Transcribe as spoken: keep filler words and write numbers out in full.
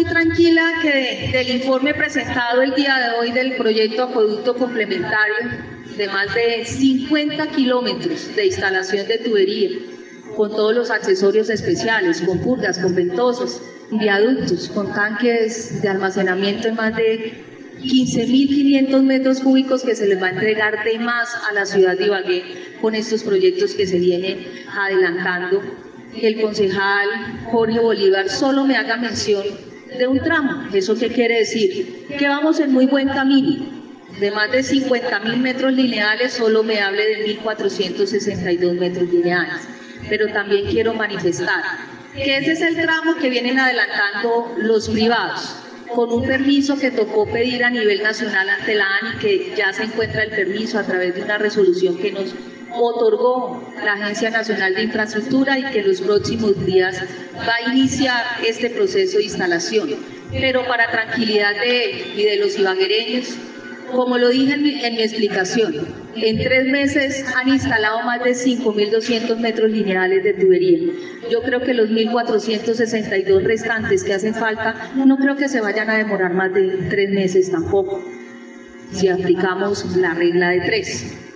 tranquila que del informe presentado el día de hoy del proyecto acueducto complementario de más de cincuenta kilómetros de instalación de tubería, con todos los accesorios especiales, con purgas, con ventosos, viaductos, con tanques de almacenamiento en más de quince mil quinientos metros cúbicos que se les va a entregar de más a la ciudad de Ibagué con estos proyectos que se vienen adelantando. El concejal Jorge Bolívar solo me haga mención de un tramo. ¿Eso qué quiere decir? Que vamos en muy buen camino. De más de cincuenta mil metros lineales, solo me hable de mil cuatrocientos sesenta y dos metros lineales. Pero también quiero manifestar que ese es el tramo que vienen adelantando los privados, con un permiso que tocó pedir a nivel nacional ante la ANI, que ya se encuentra el permiso a través de una resolución que nos otorgó la Agencia Nacional de Infraestructura y que en los próximos días va a iniciar este proceso de instalación. Pero para tranquilidad de él y de los ibaguereños, como lo dije en mi, en mi explicación, en tres meses han instalado más de cinco mil doscientos metros lineales de tubería. Yo creo que los mil cuatrocientos sesenta y dos restantes que hacen falta, no creo que se vayan a demorar más de tres meses tampoco, si aplicamos la regla de tres.